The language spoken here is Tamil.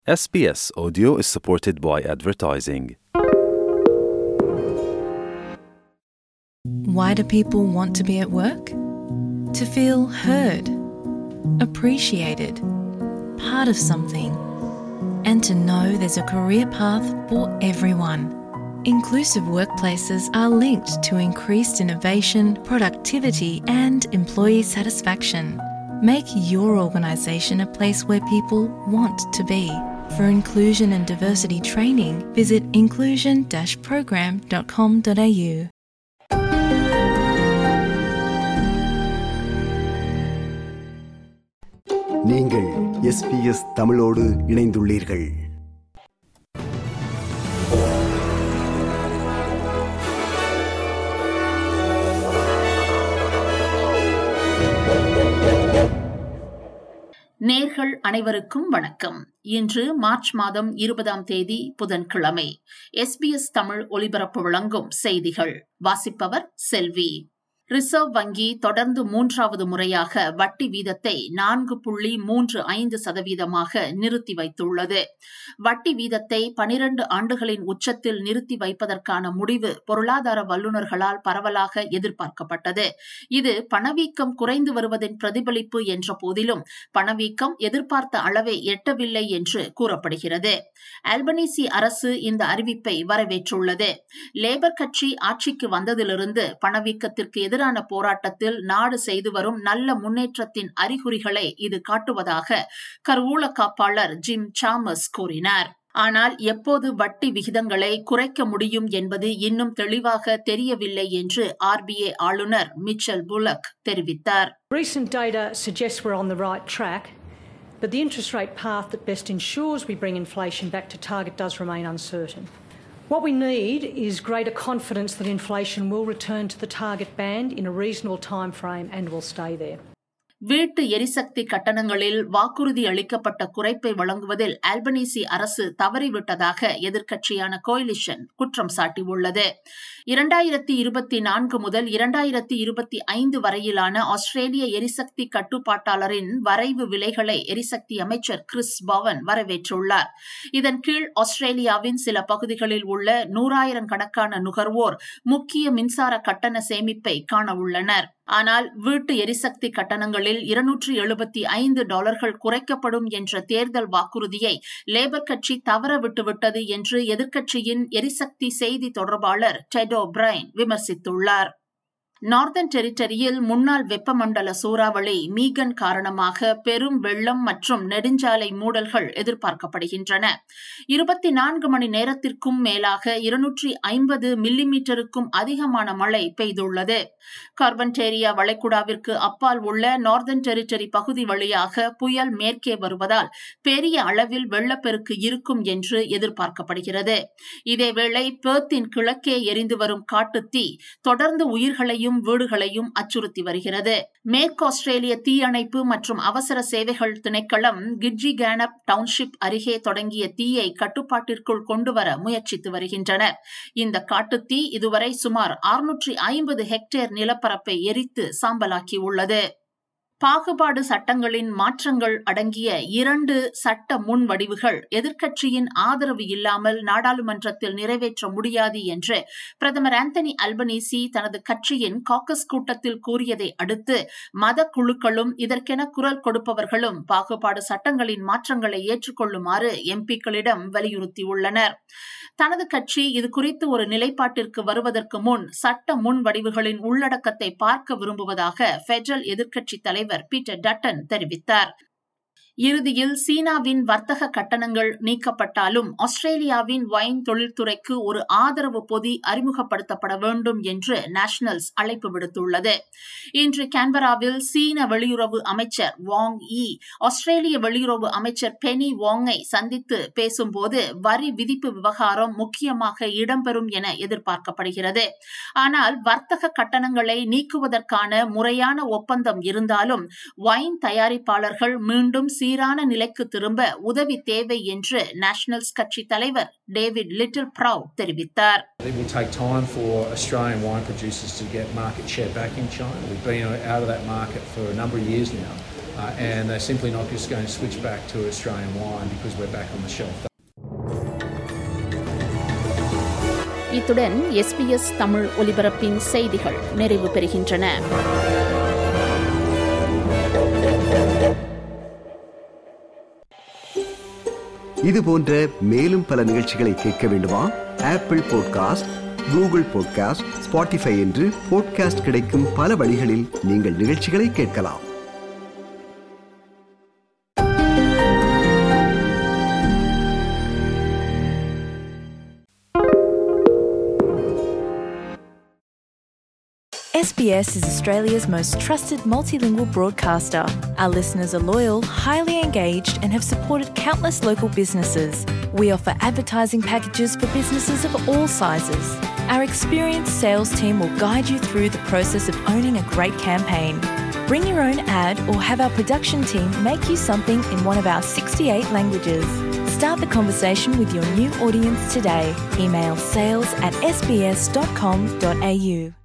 SBS Audio is supported by advertising. Why do people want to be at work? To feel heard, appreciated, part of something, and to know there's a career path for everyone. Inclusive workplaces are linked to increased innovation, productivity, and employee satisfaction. Make your organisation a place where people want to be. For inclusion and diversity training, visit inclusion-program.com.au. நீங்கள் SBS தமிழோடு இணைந்துள்ளீர்கள். நேர்கள் அனைவருக்கும் வணக்கம். இன்று மார்ச் மாதம் 20ஆம் தேதி புதன்கிழமை. SBS தமிழ் ஒலிபரப்பு வழங்கும் செய்திகள். வாசிப்பவர் செல்வி. ரிசர்வ் வங்கி தொடர்ந்து 3வது முறையாக வட்டி வீதத்தை 4.35% நிறுத்தி வைத்துள்ளது. வட்டி வீதத்தை 12 ஆண்டுகளின் உச்சத்தில் நிறுத்தி வைப்பதற்கான முடிவு பொருளாதார வல்லுநர்களால் பரவலாக எதிர்பார்க்கப்பட்டது. இது பணவீக்கம் குறைந்து வருவதின் பிரதிபலிப்பு என்ற போதிலும் பணவீக்கம் எதிர்பார்த்த அளவை எட்டவில்லை என்று கூறப்படுகிறது. ஆல்பனீசி அரசு இந்த அறிவிப்பை வரவேற்றுள்ளது. லேபர் கட்சி ஆட்சிக்கு வந்ததிலிருந்து பணவீக்கத்திற்கு எதிரான போராட்டத்தில் நாடு செய்து வரும் நல்ல முன்னேற்றத்தின் அறிகுறிகளை இது காட்டுவதாக கருவூல காப்பாளர் ஜிம் சாமஸ் கூறினார். ஆனால் எப்போது வட்டி விகிதங்களை குறைக்க முடியும் என்பது இன்னும் தெளிவாக தெரியவில்லை என்று RBA ஆளுநர் மிச்சல் புலக் தெரிவித்தார். Recent data suggests we're on the right track, but the interest rate path that best ensures we bring inflation back to target does remain uncertain. What we need is greater confidence that inflation will return to the target band in a reasonable time frame and will stay there. வீட்டு எரிசக்தி கட்டணங்களில் வாக்குறுதி அளிக்கப்பட்ட குறைப்பை வழங்குவதில் ஆல்பனீசி அரசு தவறிவிட்டதாக எதிர்க்கட்சியான கோயிலிஷன் குற்றம் சாட்டியுள்ளது. 2024 முதல் 2025 வரையிலான ஆஸ்திரேலிய எரிசக்தி கட்டுப்பாட்டாளரின் வரைவு விலைகளை எரிசக்தி அமைச்சர் கிறிஸ் பவன் வரவேற்றுள்ளார். இதன் கீழ் ஆஸ்திரேலியாவின் சில பகுதிகளில் உள்ள 100,000 கணக்கான நுகர்வோர் முக்கிய மின்சார கட்டண சேமிப்பை காணவுள்ளனர். ஆனால் வீட்டு எரிசக்தி கட்டணங்களில் $275 குறைக்கப்படும் என்ற தேர்தல் வாக்குறுதியை லேபர் கட்சி தவற விட்டுவிட்டது என்று எதிர்க்கட்சியின் எரிசக்தி செய்தி தொடர்பாளர் டெட் ஓ'பிரைன் விமர்சித்துள்ளார். நார்தன் டெரிட்டரியில் முன்னாள் வெப்பமண்டல சூறாவளி மீகன் காரணமாக பெரும் வெள்ளம் மற்றும் நெடுஞ்சாலை மூடல்கள் எதிர்பார்க்கப்படுகின்றன. 24 மணி நேரத்திற்கும் மேலாக 250 மில்லிமீட்டருக்கும் அதிகமான மழை பெய்துள்ளது. கார்பன்டேரியா வளைகுடாவிற்கு அப்பால் உள்ள நார்தன் டெரிட்டரி பகுதி வழியாக புயல் மேற்கே வருவதால் பெரிய அளவில் வெள்ளப்பெருக்கு இருக்கும் என்று எதிர்பார்க்கப்படுகிறது. இதேவேளை பெர்த்தின் கிழக்கே எரிந்து வரும் காட்டுத்தீ தொடர்ந்து உயிர்களையும் வீடுகளையும் அச்சுறுத்தி வருகிறது. மேற்கு ஆஸ்திரேலிய தீயணைப்பு மற்றும் அவசர சேவைகள் திணைக்களம் கிட்ஜிகானப் டவுன்ஷிப் அருகே தொடங்கிய தீயை கட்டுப்பாட்டிற்குள் கொண்டுவர முயற்சித்து வருகின்றனர். இந்த காட்டுத்தீ இதுவரை சுமார் 650 ஹெக்டேர் நிலப்பரப்பை எரித்து சாம்பலாக்கியுள்ளது. பாகுபாடு சட்டங்களின் மாற்றங்கள் அடங்கிய 2 சட்ட முன்வடிவுகள் எதிர்க்கட்சியின் ஆதரவு இல்லாமல் நாடாளுமன்றத்தில் நிறைவேற்ற முடியாது என்று பிரதமர் ஆந்தனி அல்பனீசி தனது கட்சியின் காக்கஸ் கூட்டத்தில் கூறியதை அடுத்து மத குழுக்களும் இதற்கென குரல் கொடுப்பவர்களும் பாகுபாடு சட்டங்களின் மாற்றங்களை ஏற்றுக்கொள்ளுமாறு எம்பிக்களிடம் வலியுறுத்தியுள்ளனர். தனது கட்சி இது குறித்து ஒரு நிலைப்பாட்டிற்கு வருவதற்கு முன் சட்ட முன்வடிவுகளின் உள்ளடக்கத்தை பார்க்க விரும்புவதாக பெடரல் எதிர்க்கட்சி தலைவர் பீட்டர் டட்டன் தெரிவித்தார். இறுதியில் சீனாவின் வர்த்தக கட்டணங்கள் நீக்கப்பட்டாலும் ஆஸ்திரேலியாவின் வைன் தொழில்துறைக்கு ஒரு ஆதரவு பொதி அறிமுகப்படுத்தப்பட வேண்டும் என்று நேஷனல்ஸ் அழைப்பு விடுத்துள்ளது. இன்று கான்பராவில் சீன வெளியுறவு அமைச்சர் வாங் யி ஆஸ்திரேலிய வெளியுறவு அமைச்சர் பெனி வாங்கை சந்தித்து பேசும்போது வரி விதிப்பு விவகாரம் முக்கியமாக இடம்பெறும் என எதிர்பார்க்கப்படுகிறது. ஆனால் வர்த்தக கட்டணங்களை நீக்குவதற்கான முறையான ஒப்பந்தம் இருந்தாலும் வைன் தயாரிப்பாளர்கள் மீண்டும் சீரான நிலைக்கு திரும்ப உதவி தேவை என்று நேஷனல்ஸ் கட்சி தலைவர் டேவிட் லிட்டில் ப்ரவுட் தெரிவித்தார். It will take time for Australian wine producers to get market share back in China. We've been out of that market for a number of years now. and they're simply not just going to switch back to Australian wine because we're back on the shelf. இத்துடன் SBS தமிழ் ஒலிபரப்பின் செய்திகள் நிறைவு பெறுகின்றன. இது போன்ற மேலும் பல நிகழ்ச்சிகளை கேட்க வேண்டுமா? Apple podcast, Google podcast, Spotify என்று பாட்காஸ்ட் கிடைக்கும் பல வழிகளில் நீங்கள் நிகழ்ச்சிகளை கேட்கலாம். SBS is Australia's most trusted multilingual broadcaster. Our listeners are loyal, highly engaged, and have supported countless local businesses. We offer advertising packages for businesses of all sizes. Our experienced sales team will guide you through the process of owning a great campaign. Bring your own ad or have our production team make you something in one of our 68 languages. Start the conversation with your new audience today. Email sales@sbs.com.au.